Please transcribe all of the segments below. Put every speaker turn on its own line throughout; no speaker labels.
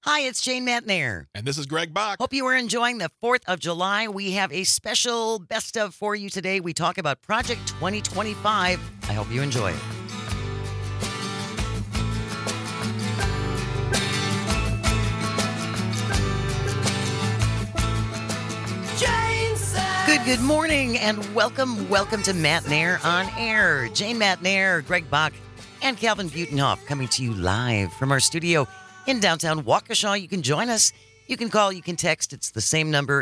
Hi, it's Jane Matnair.
And this is Greg Bach.
Hope you are enjoying the 4th of July. We have a special best of for you today. We talk about Project 2025. I hope you enjoy it. Good morning and welcome to Matnair on Air. Jane Matnair, Greg Bach, and Calvin Butenhoff coming to you live from our studio in downtown Waukesha. You can join us. You can call, you can text. It's the same number,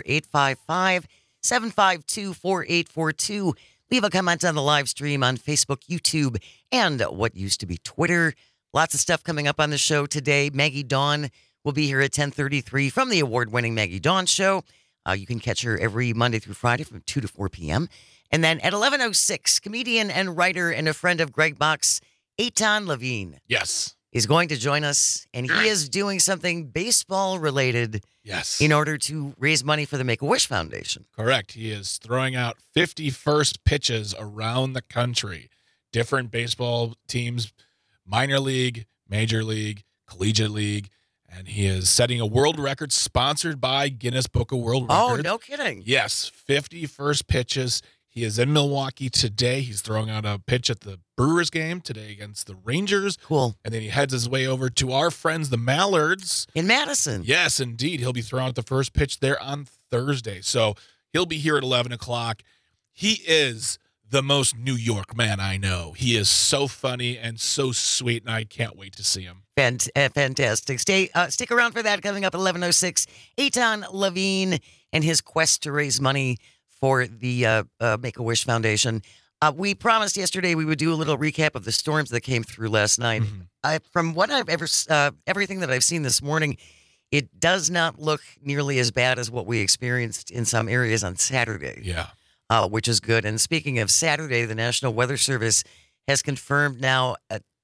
855-752-4842. Leave a comment on the live stream on Facebook, YouTube, and what used to be Twitter. Lots of stuff coming up on the show today. Maggie Dawn will be here at 10:33 from the award-winning Maggie Dawn Show. You can catch her every Monday through Friday from 2 to 4 p.m. And then at 11:06, comedian and writer and a friend of Greg Bach's, Eitan Levine.
Yes.
Is going to join us, and he is doing something baseball-related.
Yes.
In order to raise money for the Make-A-Wish Foundation.
Correct. He is throwing out 50 first pitches around the country. Different baseball teams, minor league, major league, collegiate league. And he is setting a world record sponsored by Guinness Book of World Records.
Oh, no kidding.
Yes, 50 first pitches. He is in Milwaukee today. He's throwing out a pitch at the Brewers game today against the Rangers.
Cool.
And then he heads his way over to our friends, the Mallards.
In Madison.
Yes, indeed. He'll be throwing out the first pitch there on Thursday. So he'll be here at 11 o'clock. He is the most New York man I know. He is so funny and so sweet, and I can't wait to see him.
Fantastic. Stick around for that. Coming up at 11:06, Eitan Levine and his quest to raise money for the Make-A-Wish Foundation. We promised yesterday we would do a little recap of the storms that came through last night.
Mm-hmm.
From what I've everything that I've seen this morning, it does not look nearly as bad as what we experienced in some areas on Saturday.
Yeah.
Which is good. And speaking of Saturday, the National Weather Service has confirmed now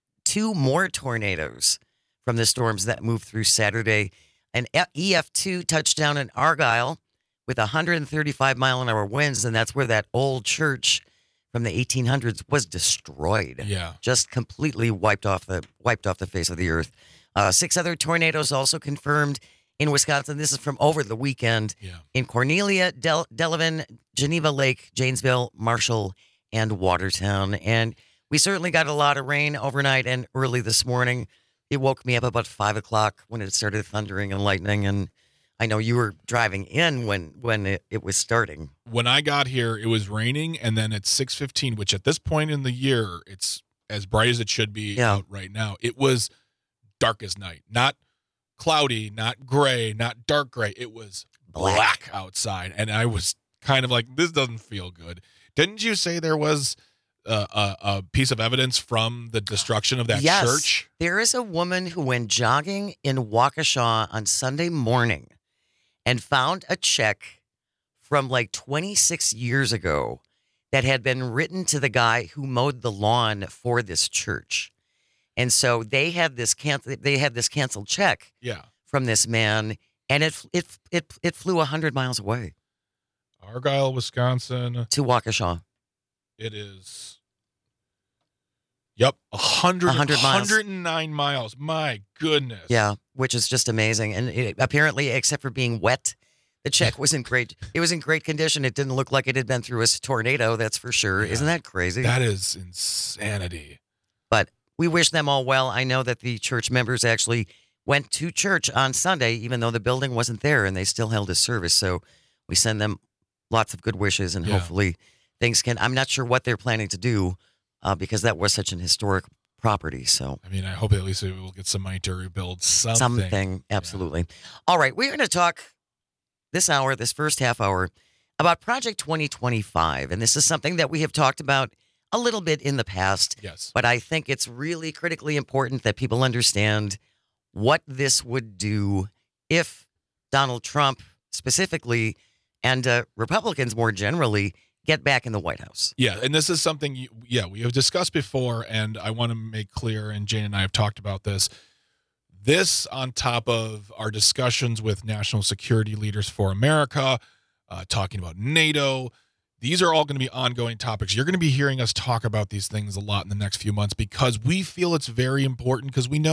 2 more tornadoes from the storms that moved through Saturday. An EF2 touched down in Argyle with 135-mile-an-hour winds, and that's where that old church from the 1800s was destroyed.
Yeah.
Just completely wiped off the face of the earth. 6 other tornadoes also confirmed in Wisconsin. This is from over the weekend.
Yeah.
In Cornelia, Delavan, Geneva Lake, Janesville, Marshall, and Watertown. And we certainly got a lot of rain overnight and early this morning. It woke me up about 5 o'clock when it started thundering and lightning. And I know you were driving in when it was starting.
When I got here, it was raining, and then at 6:15, which at this point in the year, it's as bright as it should be out right now. It was dark as night. Not cloudy, not gray, not dark gray. It was black outside, and I was kind of like, this doesn't feel good. Didn't you say there was a piece of evidence from the destruction of that church?
There is a woman who went jogging in Waukesha on Sunday morning and found a check from like 26 years ago that had been written to the guy who mowed the lawn for this church. And so they had this canceled check from this man, and it flew 100 miles away.
Argyle, Wisconsin.
To Waukesha.
It is. Yep, 109 miles. My goodness.
Yeah, which is just amazing. And apparently, except for being wet, the check was in great. It was in great condition. It didn't look like it had been through a tornado. That's for sure. Yeah. Isn't that crazy?
That is insanity.
But we wish them all well. I know that the church members actually went to church on Sunday, even though the building wasn't there, and they still held a service. So we send them lots of good wishes, and hopefully things can. I'm not sure what they're planning to do. Because that was such an historic property. So
I mean, I hope at least we'll get some money to rebuild something.
Something, absolutely. Yeah. All right, we're going to talk this first half hour, about Project 2025. And this is something that we have talked about a little bit in the past.
Yes.
But I think it's really critically important that people understand what this would do if Donald Trump specifically and Republicans more generally get back in the White House.
Yeah, and this is something, we have discussed before, and I want to make clear, and Jane and I have talked about this. This on top of our discussions with national security leaders for America, talking about NATO. These are all going to be ongoing topics. You're going to be hearing us talk about these things a lot in the next few months because we feel it's very important because we know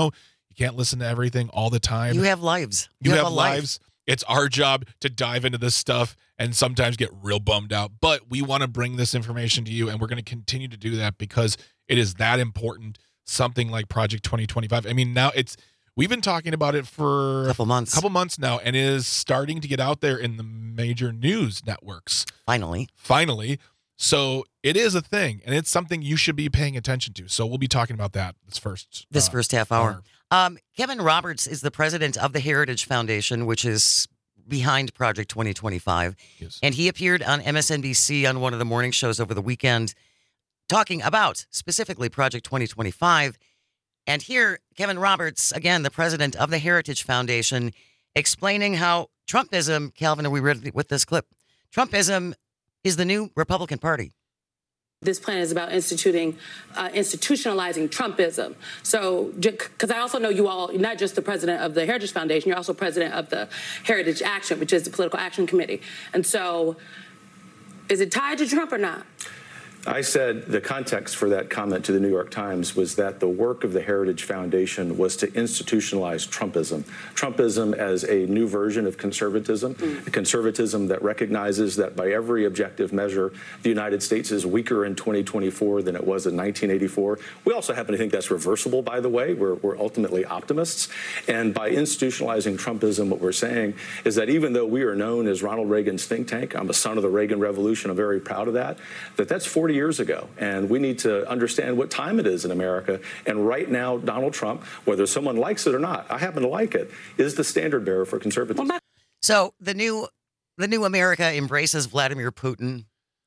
You can't listen to everything all the time.
You have lives.
You have lives. It's our job to dive into this stuff and sometimes get real bummed out. But we want to bring this information to you, and we're going to continue to do that because it is that important. Something like Project 2025. I mean, now we've been talking about it for
a couple months
now, and it is starting to get out there in the major news networks.
Finally.
So it is a thing, and it's something you should be paying attention to. So we'll be talking about that this first
half hour. Kevin Roberts is the president of the Heritage Foundation, which is behind Project 2025.
Yes.
And he appeared on MSNBC on one of the morning shows over the weekend talking about specifically Project 2025. And here, Kevin Roberts, again, the president of the Heritage Foundation, explaining how Trumpism, Calvin, are we ready with this clip? Trumpism is the new Republican Party.
This plan is about institutionalizing Trumpism. So, because I also know you all, not just the president of the Heritage Foundation, you're also president of the Heritage Action, which is the political action committee. And so, is it tied to Trump or not?
I said the context for that comment to the New York Times was that the work of the Heritage Foundation was to institutionalize Trumpism. Trumpism as a new version of conservatism, a conservatism that recognizes that by every objective measure, the United States is weaker in 2024 than it was in 1984. We also happen to think that's reversible, by the way. We're ultimately optimists. And by institutionalizing Trumpism, what we're saying is that even though we are known as Ronald Reagan's think tank, I'm a son of the Reagan Revolution, I'm very proud of that, that's 40 years ago. And we need to understand what time it is in America. And right now, Donald Trump, whether someone likes it or not, I happen to like it, is the standard bearer for conservatism.
So the new America embraces Vladimir Putin.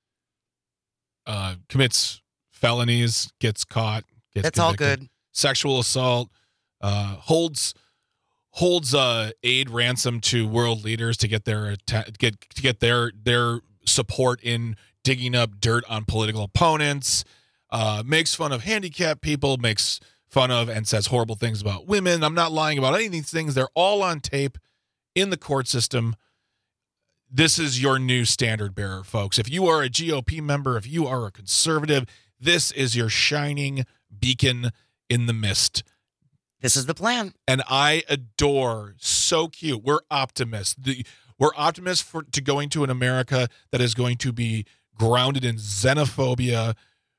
Commits felonies, gets caught, gets
That's
convicted.
all good.
Sexual assault, holds aid ransom to world leaders to get their support in digging up dirt on political opponents, makes fun of handicapped people, makes fun of and says horrible things about women. I'm not lying about any of these things. They're all on tape in the court system. This is your new standard bearer, folks. If you are a GOP member, if you are a conservative, this is your shining beacon in the mist.
This is the plan.
And I adore, so cute. We're optimists. We're optimists to going to an America that is going to be grounded in xenophobia,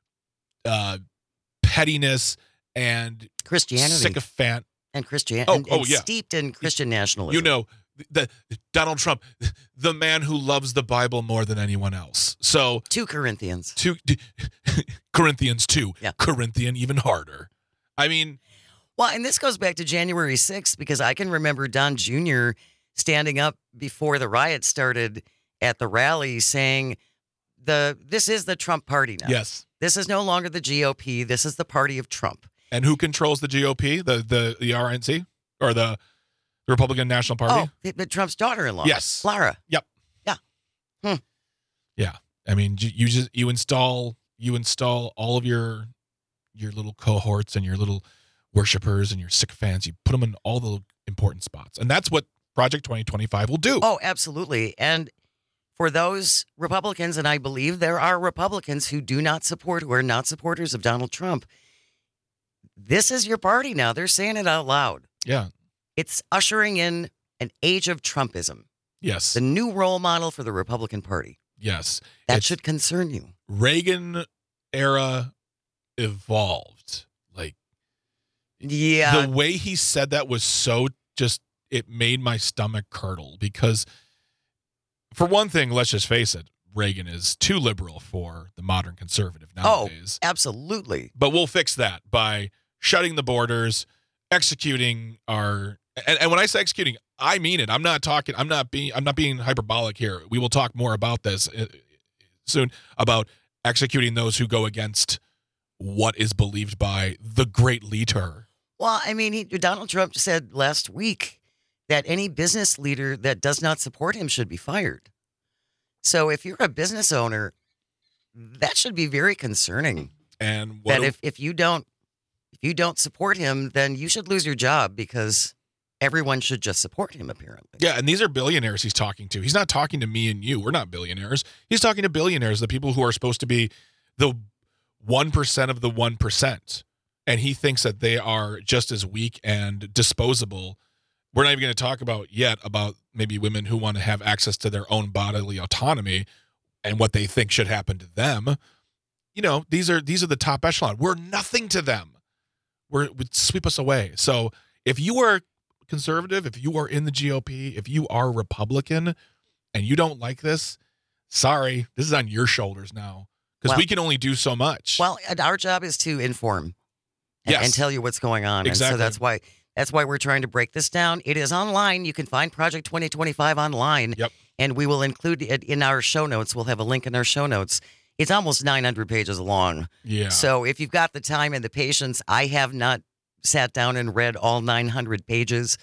pettiness, and
Christianity,
sycophant,
and Christianity, and
yeah,
steeped in Christian nationalism.
You know, the Donald Trump, the man who loves the Bible more than anyone else. So
2 Corinthians,
Corinthians 2,
yeah.
Corinthian even harder. I mean,
well, and this goes back to January 6th because I can remember Don Jr. standing up before the riot started at the rally saying, this is the Trump party now.
Yes.
This is no longer the GOP. This is the party of Trump.
And who controls the GOP? The RNC? Or the Republican National Party?
Oh, but Trump's daughter-in-law.
Yes.
Lara.
Yep.
Yeah.
Yeah. I mean, you install all of your little cohorts and your little worshipers and your sycophants. You put them in all the important spots. And that's what Project 2025 will do.
Oh, absolutely. And for those Republicans, and I believe there are Republicans who do not support, who are not supporters of Donald Trump, this is your party now. They're saying it out loud.
Yeah.
It's ushering in an age of Trumpism.
Yes.
The new role model for the Republican Party.
Yes.
That should concern you.
Reagan era evolved. Like,
yeah.
The way he said that was so it made my stomach curdle because, for one thing, let's just face it, Reagan is too liberal for the modern conservative nowadays.
Oh, absolutely.
But we'll fix that by shutting the borders, executing our, and when I say executing, I mean it. I'm not being hyperbolic here. We will talk more about this soon, about executing those who go against what is believed by the great leader.
Well, I mean, Donald Trump said last week that any business leader that does not support him should be fired. So if you're a business owner, that should be very concerning.
And
if you don't support him, then you should lose your job because everyone should just support him, apparently.
Yeah, and these are billionaires he's talking to. He's not talking to me and you. We're not billionaires. He's talking to billionaires, the people who are supposed to be the 1% of the 1%. and he thinks that they are just as weak and disposable. We're not even going to talk about maybe women who want to have access to their own bodily autonomy and what they think should happen to them. These are the top echelon. We're nothing to them. Would sweep us away. So if you are conservative, if you are in the GOP, if you are Republican and you don't like this, sorry, this is on your shoulders now, because we can only do so much.
Well, our job is to inform and tell you what's going on.
Exactly.
And so that's why we're trying to break this down. It is online. You can find Project 2025 online.
Yep.
And we will include it in our show notes. We'll have a link in our show notes. It's almost 900 pages long.
Yeah.
So if you've got the time and the patience, I have not sat down and read all 900 pages,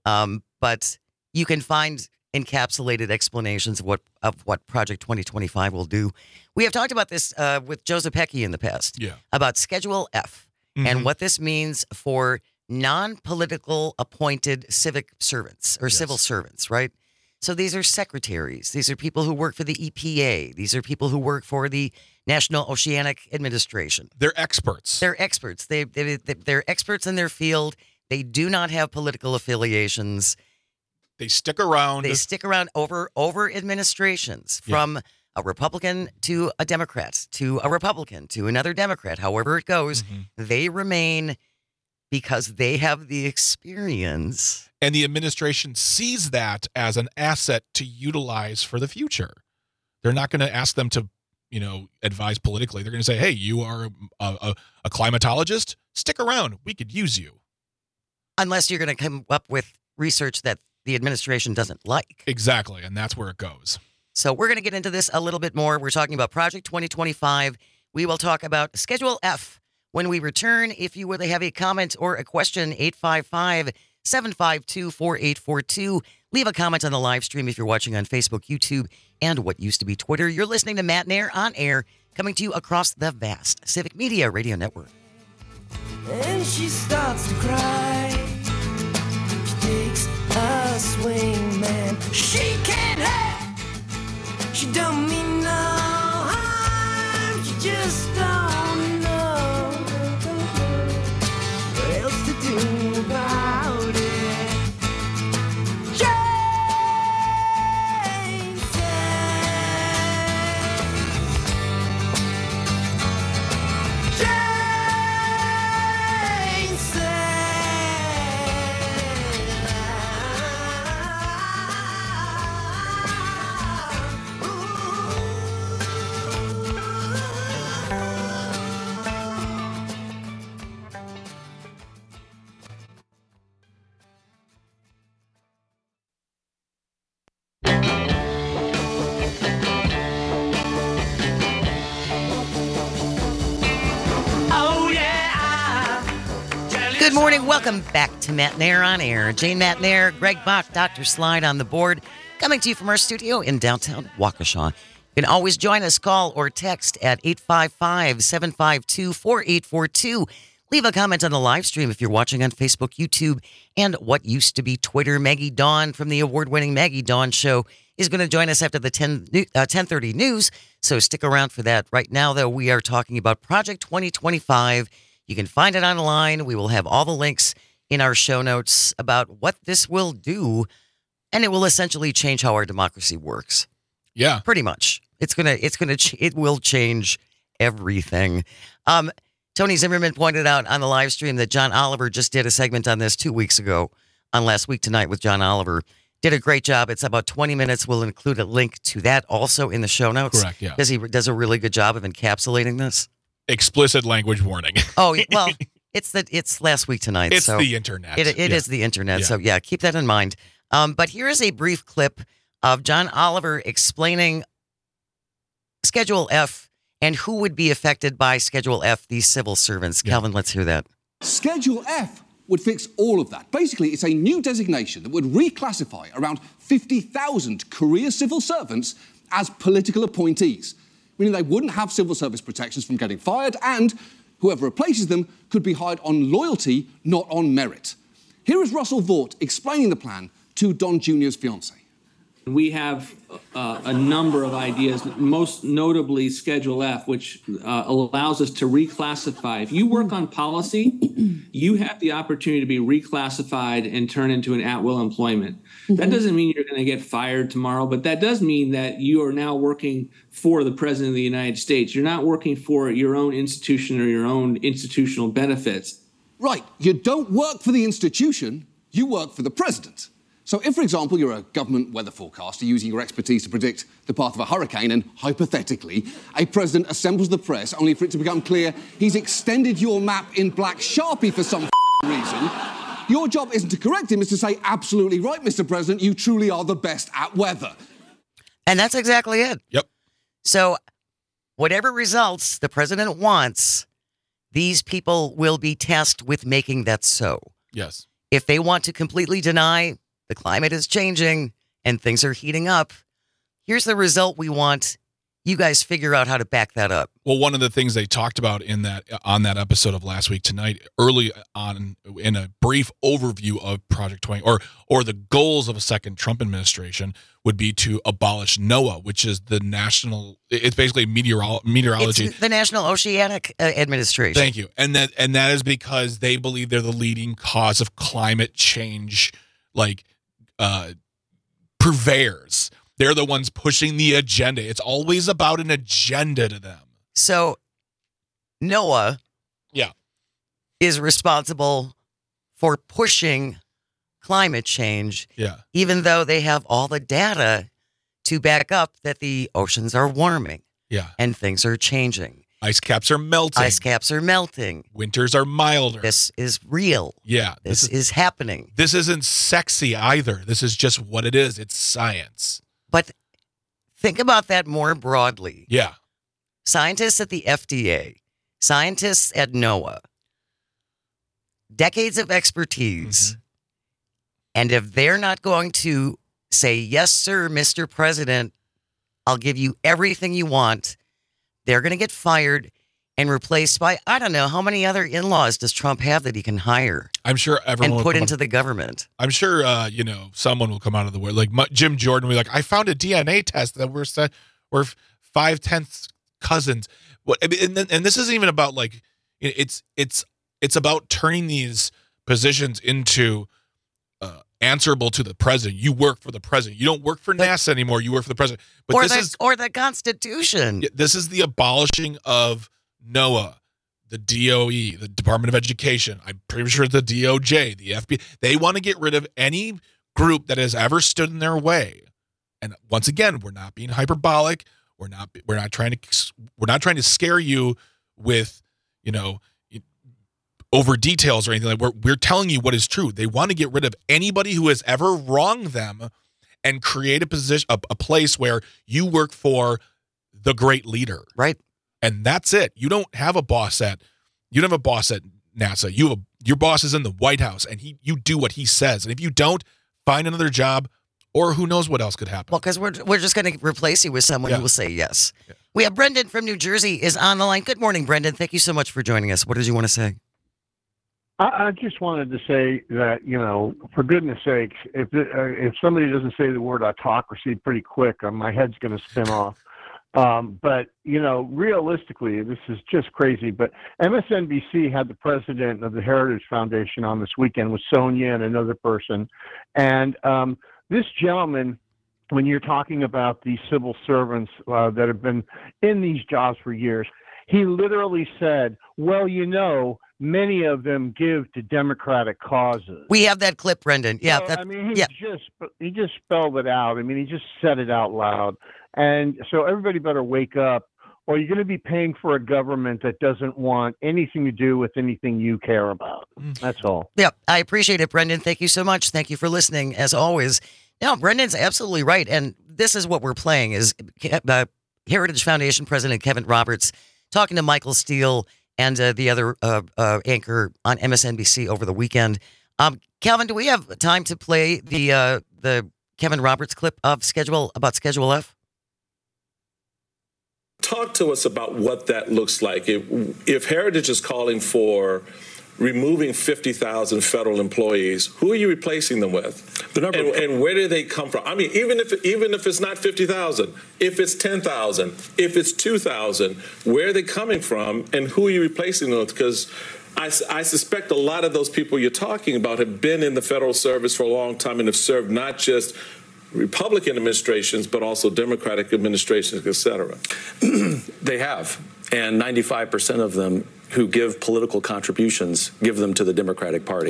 but you can find encapsulated explanations of what Project 2025 will do. We have talked about this with Joseph Heckey in the past, about Schedule F and what this means for non-political appointed civic servants or civil servants, right? So these are secretaries. These are people who work for the EPA. These are people who work for the National Oceanic Administration.
They're experts.
They're experts. They're experts in their field. They do not have political affiliations.
They stick around.
They stick around over administrations, from a Republican to a Democrat to a Republican to another Democrat. However it goes, they remain because they have the experience.
And the administration sees that as an asset to utilize for the future. They're not going to ask them to, advise politically. They're going to say, hey, you are a climatologist? Stick around. We could use you. Unless
you're going to come up with research that the administration doesn't like.
Exactly. And that's where it goes.
So we're going to get into this a little bit more. We're talking about Project 2025. We will talk about Schedule F when we return. If you would have a comment or a question, 855-752-4842. Leave a comment on the live stream if you're watching on Facebook, YouTube, and what used to be Twitter. You're listening to Matt Nair on air, coming to you across the vast Civic Media Radio Network.
And she starts to cry. She takes a swing, man. She can't help. She don't mean no harm. She just don't know what else to do about it. Jane
Good morning. Welcome back to Matt Nair on air. Jane Matt Nair, Greg Bach, Dr. Slide on the board, coming to you from our studio in downtown Waukesha. You can always join us, call or text at 855-752-4842. Leave a comment on the live stream if you're watching on Facebook, YouTube, and what used to be Twitter. Maggie Dawn from the award-winning Maggie Dawn Show is going to join us after the 10:30 news, so stick around for that. Right now, though, we are talking about Project 2025. You can find it online. We will have all the links in our show notes about what this will do, and it will essentially change how our democracy works.
Yeah,
pretty much. It will change everything. Tony Zimmerman pointed out on the live stream that John Oliver just did a segment on this 2 weeks ago on Last Week Tonight with John Oliver. Did a great job. It's about 20 minutes. We'll include a link to that also in the show notes.
Correct, yeah.
Because he does a really good job of encapsulating this.
Explicit language warning.
Oh, well, it's Last Week Tonight.
It's the internet.
It is the internet. Yeah. So, yeah, keep that in mind. But here is a brief clip of John Oliver explaining Schedule F and who would be affected by Schedule F, these civil servants. Yeah. Calvin, let's hear that.
Schedule F would fix all of that. Basically, it's a new designation that would reclassify around 50,000 career civil servants as political appointees, meaning they wouldn't have civil service protections from getting fired, and whoever replaces them could be hired on loyalty, not on merit. Here is Russell Vought explaining the plan to Don Jr.'s fiancée.
We have a number of ideas, most notably Schedule F, which allows us to reclassify. If you work on policy, you have the opportunity to be reclassified and turn into an at-will employment. That doesn't mean you're going to get fired tomorrow, but that does mean that you are now working for the President of the United States. You're not working for your own institution or your own institutional benefits.
Right. You don't work for the institution, you work for the president. So if, for example, you're a government weather forecaster using your expertise to predict the path of a hurricane and, hypothetically, a president assembles the press only for it to become clear he's extended your map in black Sharpie for some reason, your job isn't to correct him, it's to say, absolutely right, Mr. President, you truly are the best at weather.
And that's exactly it.
Yep.
So whatever results the president wants, these people will be tasked with making that so.
Yes.
If they want to completely deny the climate is changing and things are heating up, here's the result we want. You guys figure out how to back that up.
Well, one of the things they talked about on that episode of Last Week Tonight, early on in a brief overview of Project 20 or the goals of a second Trump administration would be to abolish NOAA, which is the national. It's basically meteorology.
It's the National Oceanic Administration.
Thank you, and that is because they believe they're the leading cause of climate change, purveyors. They're the ones pushing the agenda. It's always about an agenda to them.
So NOAA is responsible for pushing climate change, even though they have all the data to back up that the oceans are warming and things are changing.
Ice caps are melting. Winters are milder.
This is real.
Yeah.
This is happening.
This isn't sexy either. This is just what it is. It's science.
But think about that more broadly.
Yeah.
Scientists at the FDA, scientists at NOAA, decades of expertise. Mm-hmm. And if they're not going to say, yes, sir, Mr. President, I'll give you everything you want, they're going to get fired and replaced by, I don't know, how many other in-laws does Trump have that he can hire?
I'm sure everyone
and put into the government.
I'm sure, someone will come out of the wood. Like Jim Jordan will be like, I found a DNA test that we're 5/10 cousins. And this isn't even about it's about turning these positions into answerable to the president. You work for the president. You don't work for NASA anymore. You work for the president. But
or the Constitution.
This is the abolishing of NOAA, the DOE, the Department of Education. I'm pretty sure the DOJ, the FBI. They want to get rid of any group that has ever stood in their way. And once again, we're not being hyperbolic. We're not trying to scare you with, over details or anything like. We're telling you what is true. They want to get rid of anybody who has ever wronged them and create a position, a place where you work for the great leader.
Right.
And that's it. You don't have a boss at NASA. Your boss is in the White House, and you do what he says. And if you don't, find another job, or who knows what else could happen.
Well, because we're just going to replace you with someone who will say yes. Yeah. We have Brendan from New Jersey is on the line. Good morning, Brendan. Thank you so much for joining us. What did you want to say?
I just wanted to say that, for goodness sakes, if somebody doesn't say the word autocracy pretty quick, my head's going to spin off. But, realistically, this is just crazy. But MSNBC had the president of the Heritage Foundation on this weekend with Sonia and another person. And this gentleman, when you're talking about these civil servants that have been in these jobs for years, he literally said, well, many of them give to democratic causes.
We have that clip, Brendan. Yeah.
He just spelled it out. He just said it out loud. And so everybody better wake up, or you're going to be paying for a government that doesn't want anything to do with anything you care about. That's all.
Yeah, I appreciate it, Brendan. Thank you so much. Thank you for listening, as always. No, Brendan's absolutely right. And this is what we're playing is Heritage Foundation President Kevin Roberts talking to Michael Steele and the other anchor on MSNBC over the weekend. Calvin, do we have time to play the Kevin Roberts clip of Schedule F?
Talk to us about what that looks like. If Heritage is calling for removing 50,000 federal employees, who are you replacing them with?
The number
and where do they come from? I mean, even if it's not 50,000, if it's 10,000, if it's 2,000, where are they coming from, and who are you replacing them with? Because I suspect a lot of those people you're talking about have been in the federal service for a long time and have served not just Republican administrations, but also Democratic administrations, et cetera.
They have. And 95% of them who give political contributions give them to the Democratic Party.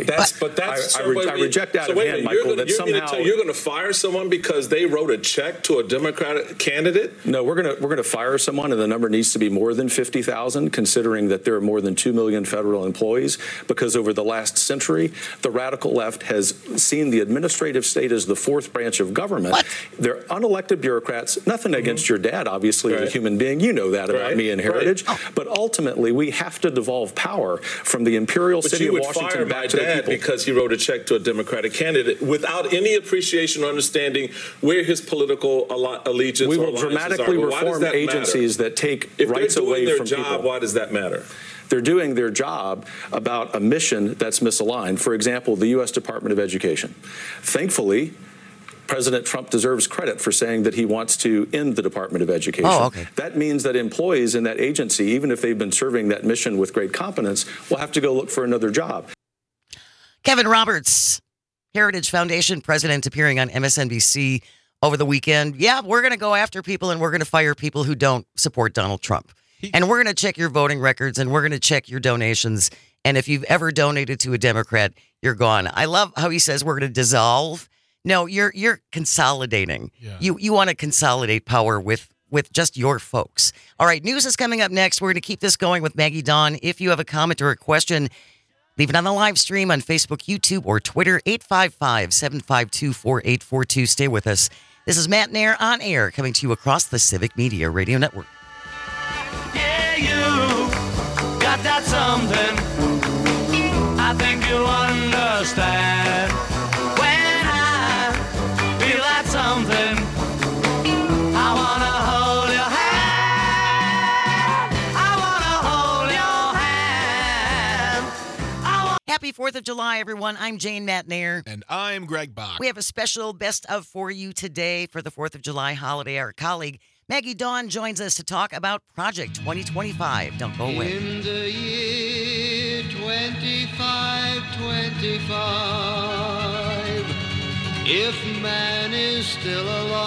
I reject out of hand, Michael, that somehow
you're going to fire someone because they wrote a check to a Democratic candidate.
No, we're going to fire someone, and the number needs to be more than 50,000, considering that there are more than 2 million federal employees. Because over the last century, the radical left has seen the administrative state as the fourth branch of government.
What?
They're unelected bureaucrats. Nothing against your dad, obviously, as a human being. You know that about me and Heritage. But ultimately, we have to devolve power from the imperial city of Washington back to the people.
Because he wrote a check to a Democratic candidate without any appreciation or understanding where his political allegiance.
We will dramatically reform agencies that take rights away from people.
If they're doing their job, why does that matter?
They're doing their job about a mission that's misaligned. For example, the U.S. Department of Education. Thankfully, President Trump deserves credit for saying that he wants to end the Department of Education.
Oh, okay.
That means that employees in that agency, even if they've been serving that mission with great competence, will have to go look for another job.
Kevin Roberts, Heritage Foundation president, appearing on MSNBC over the weekend. Yeah, we're going to go after people and we're going to fire people who don't support Donald Trump. And we're going to check your voting records and we're going to check your donations. And if you've ever donated to a Democrat, you're gone. I love how he says we're going to dissolve. No, you're consolidating. Yeah. You want to consolidate power with just your folks. All right, news is coming up next. We're going to keep this going with Maggie Dawn. If you have a comment or a question, leave it on the live stream on Facebook, YouTube, or Twitter, 855-752-4842. Stay with us. This is Matt Nair on air, coming to you across the Civic Media Radio Network.
Yeah, you got that something I think you'll understand. Something I wanna hold your hand. I wanna hold your hand.
Happy 4th of July, everyone. I'm Jane Matt Nair.
And I'm Greg Bach.
We have a special best of for you today for the 4th of July holiday. Our colleague Maggie Dawn joins us to talk about Project 2025. Don't go away.
In the year 2525, if man is still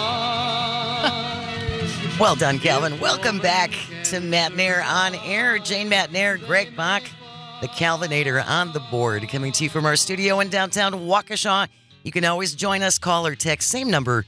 alive.
Well done, Calvin. Welcome back to Matt Nair on air. Jane Matt Nair, Greg Bach, the Calvinator on the board, coming to you from our studio in downtown Waukesha. You can always join us, call or text, same number,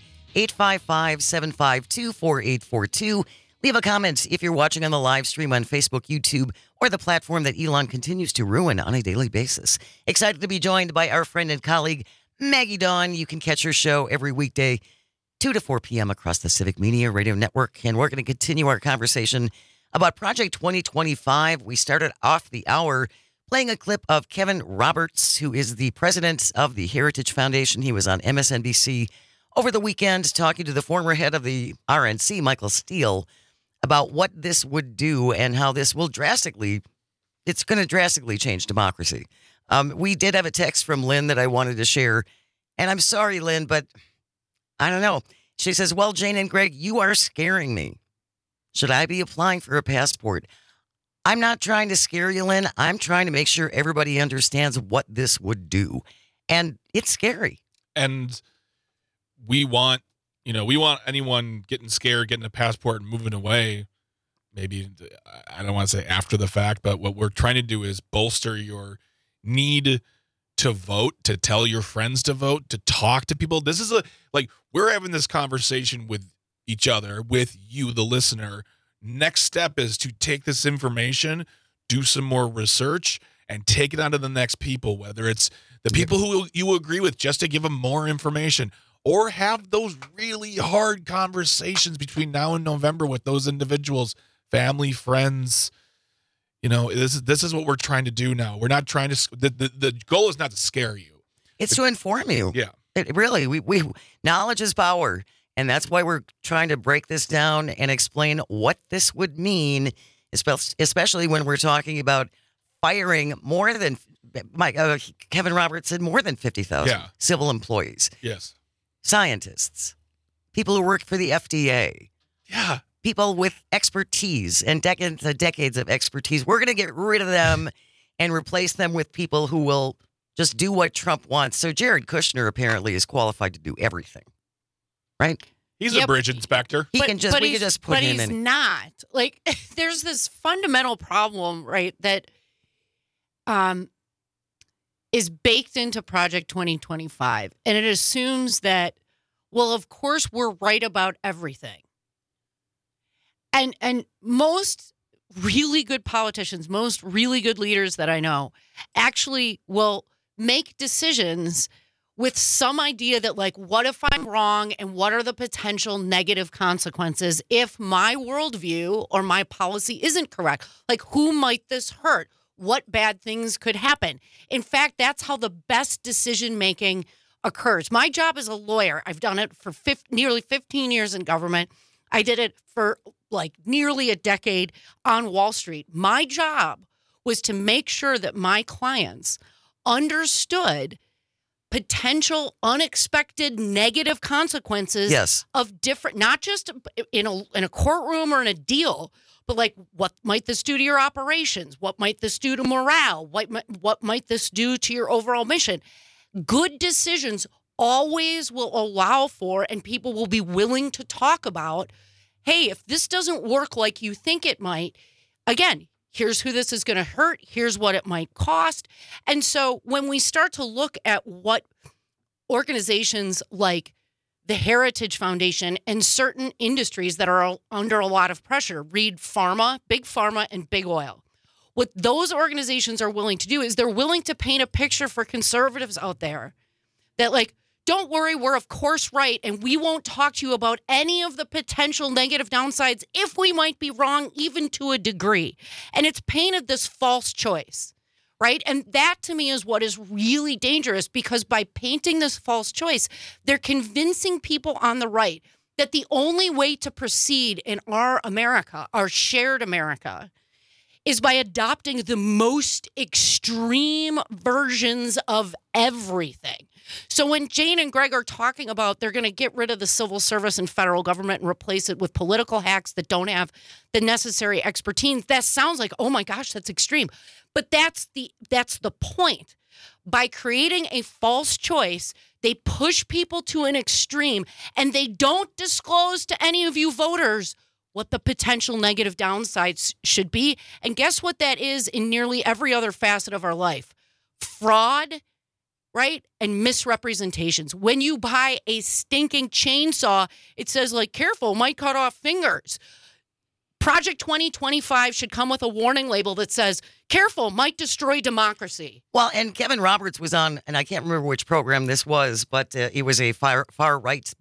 855-752-4842. Leave a comment if you're watching on the live stream on Facebook, YouTube, or the platform that Elon continues to ruin on a daily basis. Excited to be joined by our friend and colleague, Maggie Dawn. You can catch her show every weekday, 2 to 4 p.m. across the Civic Media Radio Network. And we're going to continue our conversation about Project 2025. We started off the hour playing a clip of Kevin Roberts, who is the president of the Heritage Foundation. He was on MSNBC over the weekend talking to the former head of the RNC, Michael Steele, about what this would do and how this will drastically change democracy. We did have a text from Lynn that I wanted to share. And I'm sorry, Lynn, but I don't know. She says, well, Jane and Greg, you are scaring me. Should I be applying for a passport? I'm not trying to scare you, Lynn. I'm trying to make sure everybody understands what this would do. And it's scary.
And we want anyone getting scared, getting a passport and moving away. Maybe, I don't want to say after the fact, but what we're trying to do is bolster your need to vote, to tell your friends to vote, to talk to people. This is we're having this conversation with each other, with you, the listener. Next step is to take this information, do some more research, and take it on to the next people, whether it's the people who you agree with, just to give them more information, or have those really hard conversations between now and November with those individuals, family, friends. You know, this is what we're trying to do now. We're not trying to, the goal is not to scare you.
It's to inform you.
Yeah.
It really, we knowledge is power. And that's why we're trying to break this down and explain what this would mean, especially when we're talking about firing more than Kevin Roberts said more than 50,000 civil employees.
Yes.
Scientists, people who work for the FDA.
Yeah.
People with expertise and decades of expertise. We're going to get rid of them and replace them with people who will just do what Trump wants. So Jared Kushner apparently is qualified to do everything, right?
He's a bridge inspector.
We can just put him in.
But he's not. Like, there's this fundamental problem, right, that is baked into Project 2025. And it assumes that, well, of course, we're right about everything. And most really good politicians, most really good leaders that I know actually will make decisions with some idea that, like, what if I'm wrong and what are the potential negative consequences if my worldview or my policy isn't correct? Like, who might this hurt? What bad things could happen? In fact, that's how the best decision making occurs. My job as a lawyer, I've done it for nearly 15 years in government. I did it for like nearly a decade on Wall Street. My job was to make sure that my clients understood potential unexpected negative consequences of different, not just in a courtroom or in a deal, but like, what might this do to your operations? What might this do to morale? What might this do to your overall mission? Good decisions always will allow for, and people will be willing to talk about, hey, if this doesn't work like you think it might, again, here's who this is going to hurt. Here's what it might cost. And so when we start to look at what organizations like the Heritage Foundation and certain industries that are under a lot of pressure, read pharma, and big oil. What those organizations are willing to do is they're willing to paint a picture for conservatives out there that, like, don't worry, we're of course right, and we won't talk to you about any of the potential negative downsides if we might be wrong, even to a degree. And it's painted this false choice, right? And that, to me, is what is really dangerous, because by painting this false choice, they're convincing people on the right that the only way to proceed in our America, our shared America, is by adopting the most extreme versions of everything. So when Jane and Greg are talking about they're going to get rid of the civil service and federal government and replace it with political hacks that don't have the necessary expertise, that sounds like, oh my gosh, that's extreme. But that's the point. By creating a false choice, they push people to an extreme, and they don't disclose to any of you voters what the potential negative downsides should be. And guess what that is in nearly every other facet of our life? Fraud, right? And misrepresentations. When you buy a stinking chainsaw, it says, like, careful, might cut off fingers. Project 2025 should come with a warning label that says, careful, might destroy democracy.
Well, and Kevin Roberts was on, and I can't remember which program this was, but it was a far-right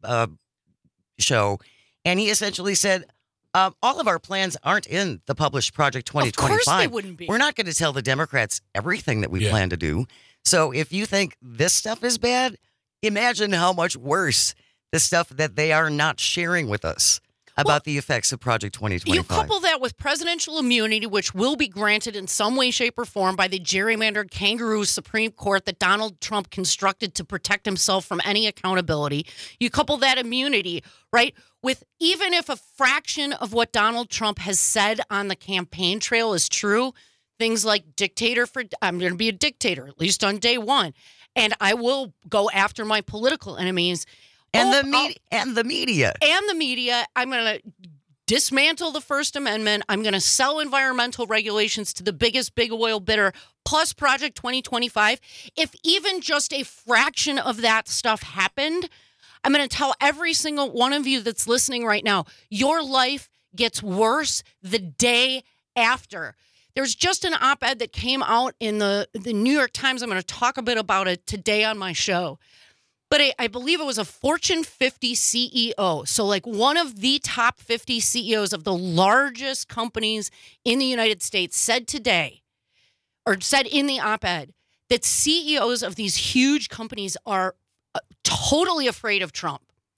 show. And he essentially said, all of our plans aren't in the published Project 2025.
Of course they wouldn't be.
We're not going to tell the Democrats everything that we plan to do. So if you think this stuff is bad, imagine how much worse the stuff that they are not sharing with us about the effects of Project 2025.
You couple that with presidential immunity, which will be granted in some way, shape, or form by the gerrymandered kangaroo Supreme Court that Donald Trump constructed to protect himself from any accountability. You couple that immunity, right, with even if a fraction of what Donald Trump has said on the campaign trail is true, things like I'm going to be a dictator, at least on day one, and I will go after my political enemies.
And the media.
I'm going to dismantle the First Amendment. I'm going to sell environmental regulations to the biggest big oil bidder, plus Project 2025. If even just a fraction of that stuff happened, I'm going to tell every single one of you that's listening right now, your life gets worse the day after. There's just an op-ed that came out in the New York Times. I'm going to talk a bit about it today on my show. But I believe it was a Fortune 50 CEO. So like one of the top 50 CEOs of the largest companies in the United States said today, or said in the op-ed, that CEOs of these huge companies are totally afraid of Trump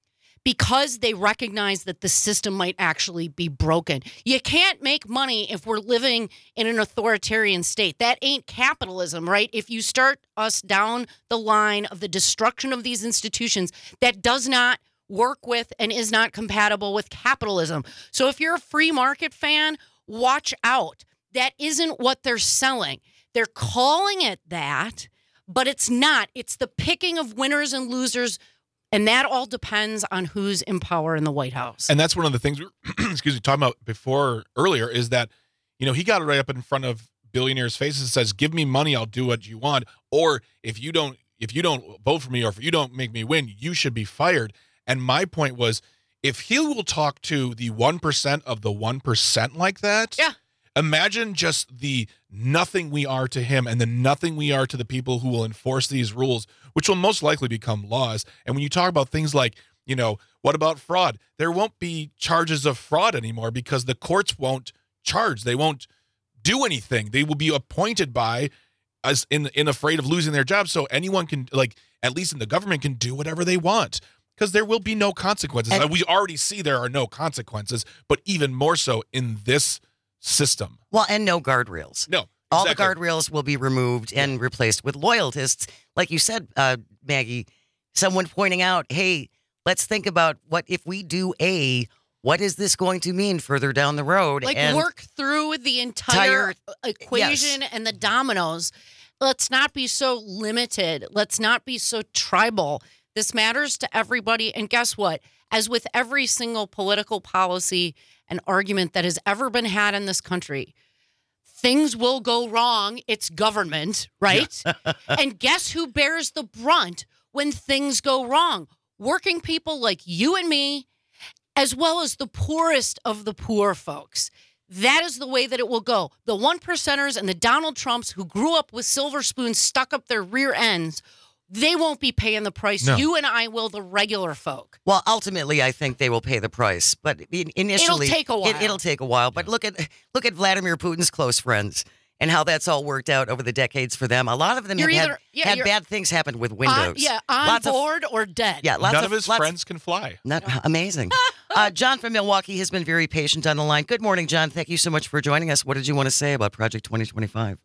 because they recognize that the system might actually be broken. You can't make money if we're living in an authoritarian state. That ain't capitalism, right? If you start us down the line of the destruction of these institutions, that does not work with and is not compatible with capitalism. So if you're a free market fan, watch out. That isn't what they're selling. They're calling it that, but it's not. It's the picking of winners and losers. And that all depends on who's in power in the White House.
And that's one of the things we were, talking about earlier is that, he got it right up in front of billionaires' faces and says, give me money, I'll do what you want. Or if you don't vote for me or if you don't make me win, you should be fired. And my point was, if he will talk to the 1% of the 1% like that, imagine just the nothing we are to him and the nothing we are to the people who will enforce these rules, which will most likely become laws. And when you talk about things like, what about fraud? There won't be charges of fraud anymore because the courts won't charge. They won't do anything. They will be appointed by us in afraid of losing their jobs. So anyone can, at least in the government, can do whatever they want because there will be no consequences. And we already see there are no consequences, but even more so in this system.
Well, and no guardrails.
No.
All the guardrails will be removed and replaced with loyalists. Like you said, Maggie, someone pointing out, hey, let's think about what if we do what is this going to mean further down the road?
And work through the entire equation and the dominoes. Let's not be so limited. Let's not be so tribal. This matters to everybody. And guess what? As with every single political policy and argument that has ever been had in this country, things will go wrong. It's government, right? Yeah. And guess who bears the brunt when things go wrong? Working people like you and me, as well as the poorest of the poor folks. That is the way that it will go. The 1%ers and the Donald Trumps who grew up with silver spoons stuck up their rear ends, they won't be paying the price. No. You and I will, the regular folk.
Well, ultimately, I think they will pay the price. But initially,
it'll take a while.
It'll take a while. But look at Vladimir Putin's close friends and how that's all worked out over the decades for them. A lot of them had bad things happen with Windows.
On board or dead.
Yeah,
none of his friends can fly.
Amazing. John from Milwaukee has been very patient on the line. Good morning, John. Thank you so much for joining us. What did you want to say about Project 2025?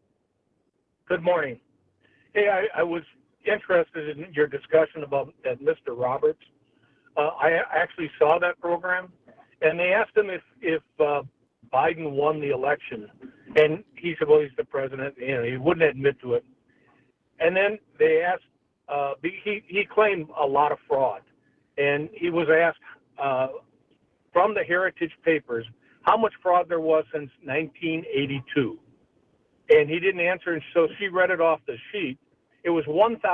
Good morning. Hey, I was interested in your discussion about that Mr. Roberts. I actually saw that program, and they asked him if Biden won the election, and he said, well, he's the president. He wouldn't admit to it. And then they asked, he claimed a lot of fraud, and he was asked from the Heritage Papers how much fraud there was since 1982. And he didn't answer, and so she read it off the sheet. It was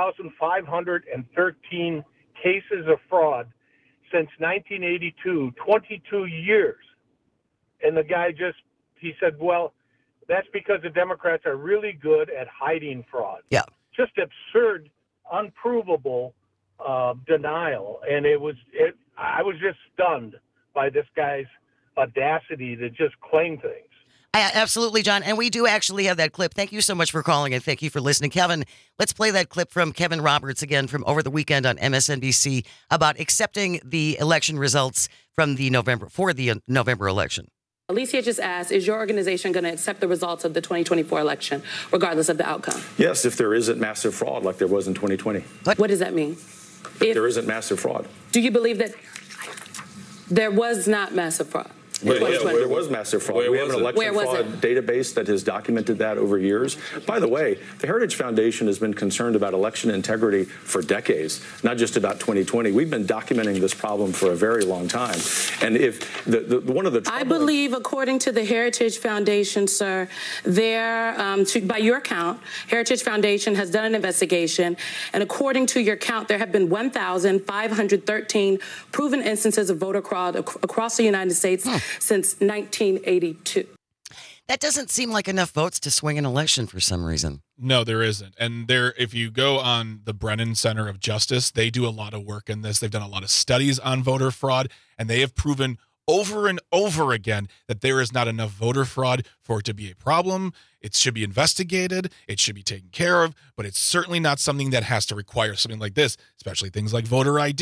1,513 cases of fraud since 1982, 22 years. And the guy he said, well, that's because the Democrats are really good at hiding fraud.
Yeah.
Just absurd, unprovable denial. And I was just stunned by this guy's audacity to just claim things.
Absolutely, John. And we do actually have that clip. Thank you so much for calling and thank you for listening. Kevin, let's play that clip from Kevin Roberts again from over the weekend on MSNBC about accepting the election results from the November election.
Alicia just asked, is your organization going to accept the results of the 2024 election, regardless of the outcome?
Yes, if there isn't massive fraud like there was in 2020.
What does that mean?
If there isn't massive fraud.
Do you believe that there was not massive fraud?
There was massive fraud. We have an election fraud database that has documented that over years. By the way, the Heritage Foundation has been concerned about election integrity for decades, not just about 2020. We've been documenting this problem for a very long time. And if one of the
I believe, according to the Heritage Foundation, sir, by your count, Heritage Foundation has done an investigation, and according to your count, there have been 1,513 proven instances of voter fraud across the United States since 1982.
That doesn't seem like enough votes to swing an election for some reason.
No, there isn't. And if you go on the Brennan Center of Justice, they do a lot of work in this. They've done a lot of studies on voter fraud, and they have proven over and over again that there is not enough voter fraud for it to be a problem. It should be investigated. It should be taken care of, but it's certainly not something that has to require something like this, especially things like voter ID.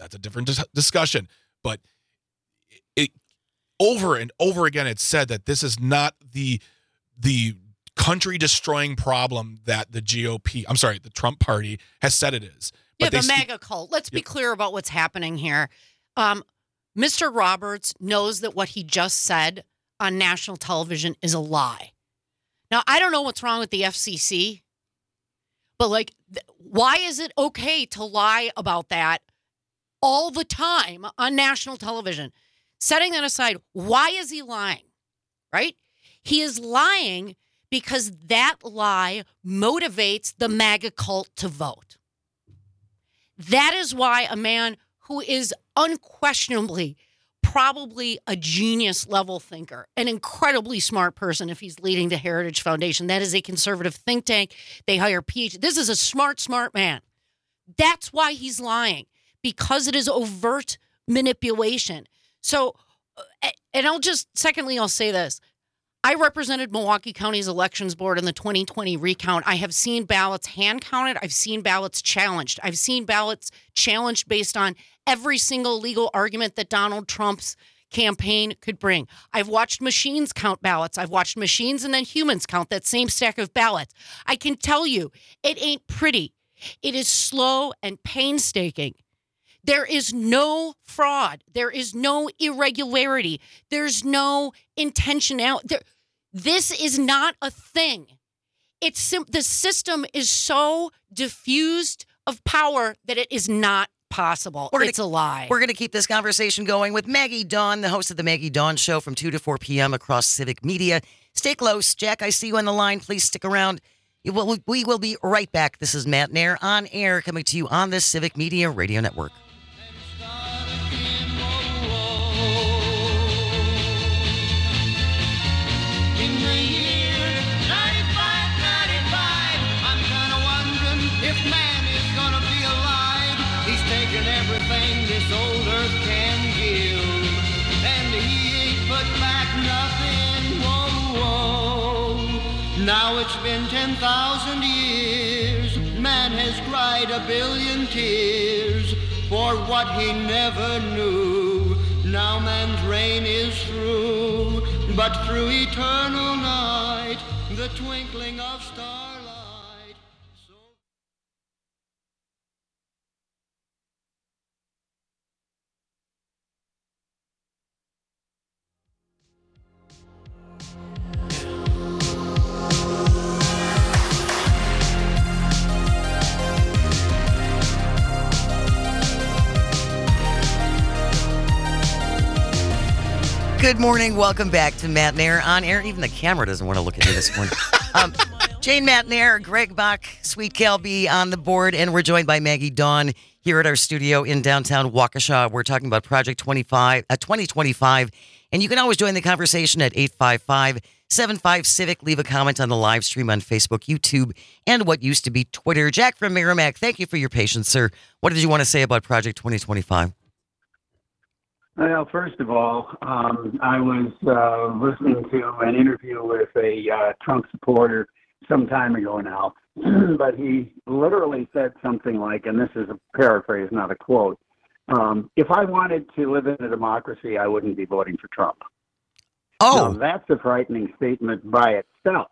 that's a different discussion. But it over and over again, it's said that this is not the country destroying problem that the the Trump party has said it is.
But the MAGA cult. Let's be clear about what's happening here. Mr. Roberts knows that what he just said on national television is a lie. Now, I don't know what's wrong with the FCC, but why is it okay to lie about that all the time on national television? Setting that aside, why is he lying? Right? He is lying because that lie motivates the MAGA cult to vote. That is why a man who is unquestionably probably a genius level thinker, an incredibly smart person if he's leading the Heritage Foundation. That is a conservative think tank. They hire PhD. This is a smart man. That's why he's lying, because it is overt manipulation. So, and I'll say this. I represented Milwaukee County's elections board in the 2020 recount. I have seen ballots hand counted. I've seen ballots challenged. I've seen ballots challenged based on every single legal argument that Donald Trump's campaign could bring. I've watched machines count ballots. I've watched machines and then humans count that same stack of ballots. I can tell you, it ain't pretty. It is slow and painstaking. There is no fraud. There is no irregularity. There's no intentionality. This is not a thing. The system is so diffused of power that it is not possible. It's a lie.
We're going to keep this conversation going with Maggie Dawn, the host of the Maggie Dawn Show from 2 to 4 p.m. across Civic Media. Stay close. Jack, I see you on the line. Please stick around. We will be right back. This is Matt Nair on air, coming to you on the Civic Media Radio Network.
Everything this old earth can give, and he ain't put back nothing. Whoa, whoa. Now it's been 10,000 years. Man has cried a billion tears for what he never knew. Now man's reign is through, but through eternal night, the twinkling of stars.
Good morning. Welcome back to Matt Nair on air. Even the camera doesn't want to look at you this morning. Jane Matt Nair, Greg Bach, Sweet Cal B on the board, and we're joined by Maggie Dawn here at our studio in downtown Waukesha. We're talking about Project 2025, and you can always join the conversation at 855-75-CIVIC. Leave a comment on the live stream on Facebook, YouTube, and what used to be Twitter. Jack from Merrimack, thank you for your patience, sir. What did you want to say about Project 2025?
Well, first of all, I was listening to an interview with a Trump supporter some time ago now, but he literally said something like, and this is a paraphrase, not a quote, if I wanted to live in a democracy, I wouldn't be voting for Trump.
Oh.
Now, that's a frightening statement by itself.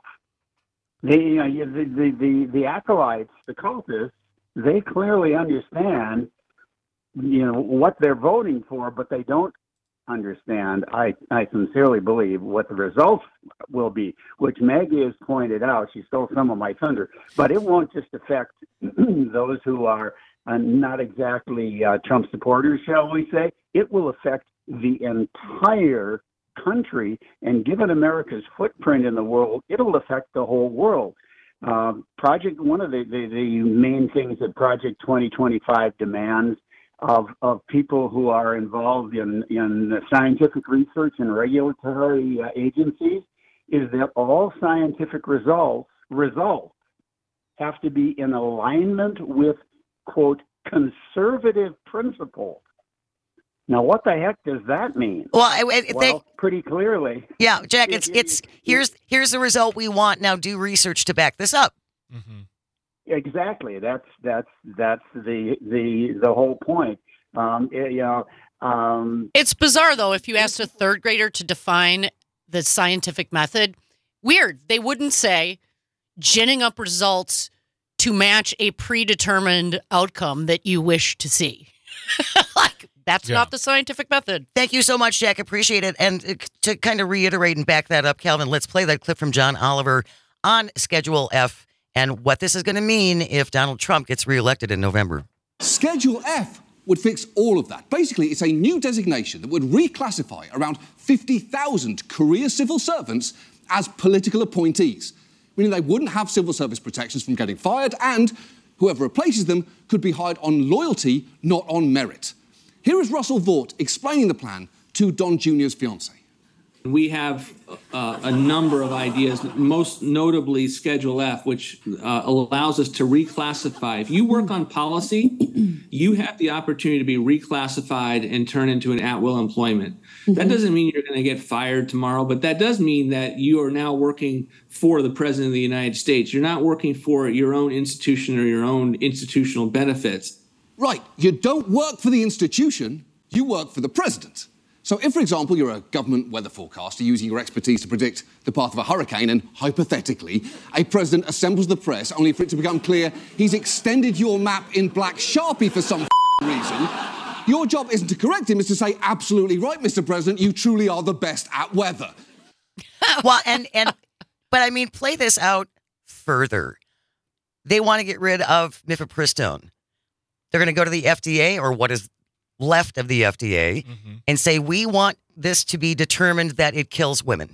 The acolytes, the cultists, they clearly understand what they're voting for, but they don't understand, I sincerely believe, what the results will be, which Maggie has pointed out. She stole some of my thunder, but it won't just affect those who are not exactly Trump supporters, shall we say. It will affect the entire country, and given America's footprint in the world, it'll affect the whole world. One of the main things that Project 2025 demands of people who are involved in scientific research and regulatory agencies is that all scientific results have to be in alignment with, quote, conservative principles. Now, what the heck does that mean?
Well,
pretty clearly.
Yeah, Jack, here's the result we want. Now do research to back this up.
Mm-hmm. Exactly. That's the whole point.
It's bizarre, though, if you asked a third grader to define the scientific method. Weird. They wouldn't say ginning up results to match a predetermined outcome that you wish to see. That's not the scientific method.
Thank you so much, Jack. Appreciate it. And to kind of reiterate and back that up, Calvin, let's play that clip from John Oliver on Schedule F and what this is going to mean if Donald Trump gets reelected in November.
Schedule F would fix all of that. Basically, it's a new designation that would reclassify around 50,000 career civil servants as political appointees, meaning they wouldn't have civil service protections from getting fired, and whoever replaces them could be hired on loyalty, not on merit. Here is Russell Vought explaining the plan to Don Jr.'s fiancée.
We have a number of ideas, most notably Schedule F, which allows us to reclassify. If you work on policy, you have the opportunity to be reclassified and turn into an at-will employment. That doesn't mean you're going to get fired tomorrow, but that does mean that you are now working for the President of the United States. You're not working for your own institution or your own institutional benefits.
Right. You don't work for the institution, you work for the president. So if, for example, you're a government weather forecaster using your expertise to predict the path of a hurricane and, hypothetically, a president assembles the press only for it to become clear he's extended your map in black Sharpie for some reason, your job isn't to correct him, it's to say, absolutely right, Mr. President, you truly are the best at weather.
Well, but I mean, play this out further. They want to get rid of mifepristone. They're going to go to the FDA, or what is left of the FDA, and say, we want this to be determined that it kills women,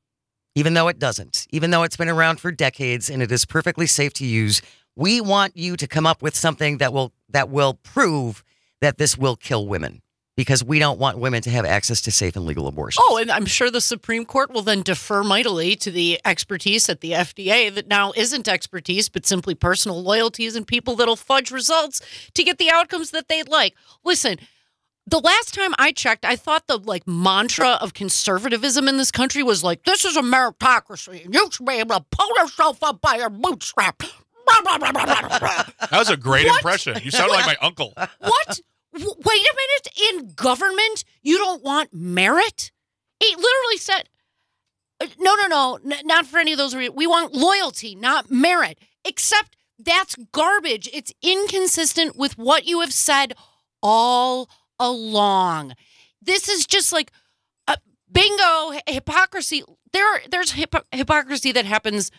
even though it doesn't, even though it's been around for decades and it is perfectly safe to use. We want you to come up with something that will prove that this will kill women, because we don't want women to have access to safe and legal abortion.
Oh, and I'm sure the Supreme Court will then defer mightily to the expertise at the FDA that now isn't expertise, but simply personal loyalties and people that'll fudge results to get the outcomes that they'd like. Listen, the last time I checked, I thought the mantra of conservatism in this country was this is a meritocracy, and you should be able to pull yourself up by your bootstrap.
That was a great impression. You sound like my uncle.
What? Wait a minute. In government, you don't want merit? He literally said, no, not for any of those reasons. We want loyalty, not merit. Except that's garbage. It's inconsistent with what you have said all along. This is just bingo, hypocrisy. There's hypocrisy that happens,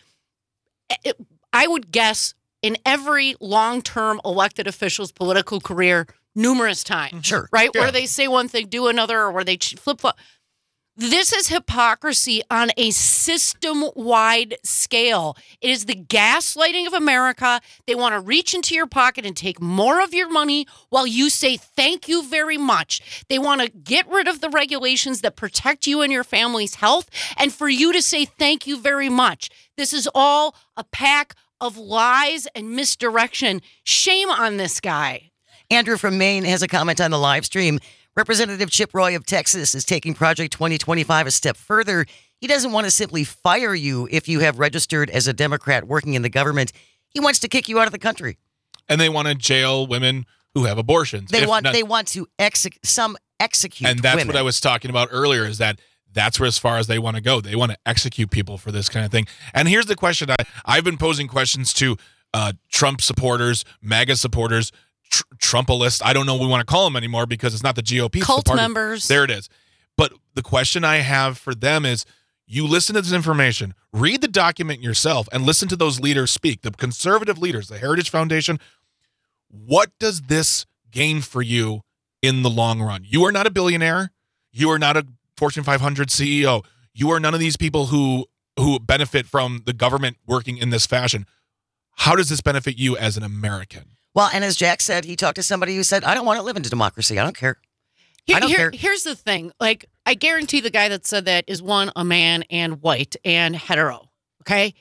I would guess, in every long-term elected official's political career numerous times.
Sure.
Right?
Yeah.
Where they say one thing, do another, or where they flip-flop. This is hypocrisy on a system-wide scale. It is the gaslighting of America. They want to reach into your pocket and take more of your money while you say thank you very much. They want to get rid of the regulations that protect you and your family's health, and for you to say thank you very much. This is all a pack of lies and misdirection. Shame on this guy.
Andrew from Maine has a comment on the live stream. Representative Chip Roy of Texas is taking Project 2025 a step further. He doesn't want to simply fire you if you have registered as a Democrat working in the government. He wants to kick you out of the country.
And they want to jail women who have abortions.
They want to execute
And that's
women.
what I was talking about earlier, is that's where as far as they want to go. They want to execute people for this kind of thing. And here's the question. I've been posing questions to Trump supporters, MAGA supporters, Trumpalists. I don't know what we want to call them anymore because it's not the GOP. It's
Cult
the party.
members.
There it is. But the question I have for them is, you listen to this information, read the document yourself, and listen to those leaders speak, the conservative leaders, the Heritage Foundation. What does this gain for you in the long run? You are not a billionaire. You are not a Fortune 500 CEO. You are none of these people who benefit from the government working in this fashion. How does this benefit you as an American?
Well, and as Jack said, he talked to somebody who said, I don't want to live in democracy. I don't care. I don't care.
Here's the thing. I guarantee the guy that said that is, one, a man and white and hetero. Okay?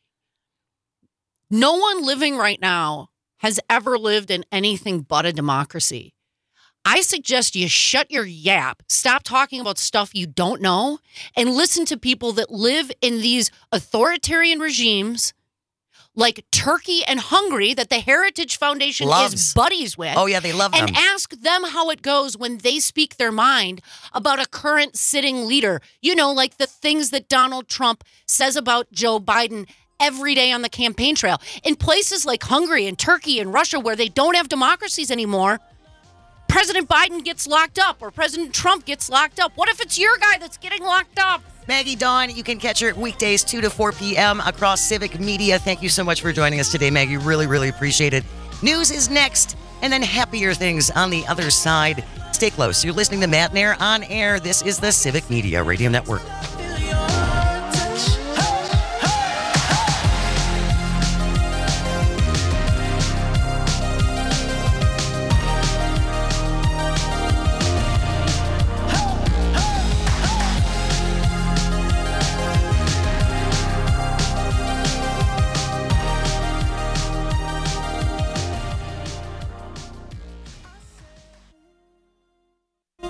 No one living right now has ever lived in anything but a democracy. I suggest you shut your yap, stop talking about stuff you don't know, and listen to people that live in these authoritarian regimes, like Turkey and Hungary that the Heritage Foundation is buddies with.
Oh, yeah, they love them.
And ask them how it goes when they speak their mind about a current sitting leader. You know, like the things that Donald Trump says about Joe Biden every day on the campaign trail. In places like Hungary and Turkey and Russia where they don't have democracies anymore, President Biden gets locked up or President Trump gets locked up. What if it's your guy that's getting locked up?
Maggie Dawn, you can catch her weekdays 2 to 4 p.m. across Civic Media. Thank you so much for joining us today, Maggie. Really, really appreciate it. News is next, and then happier things on the other side. Stay close. You're listening to Matt and Air on air. This is the Civic Media Radio Network.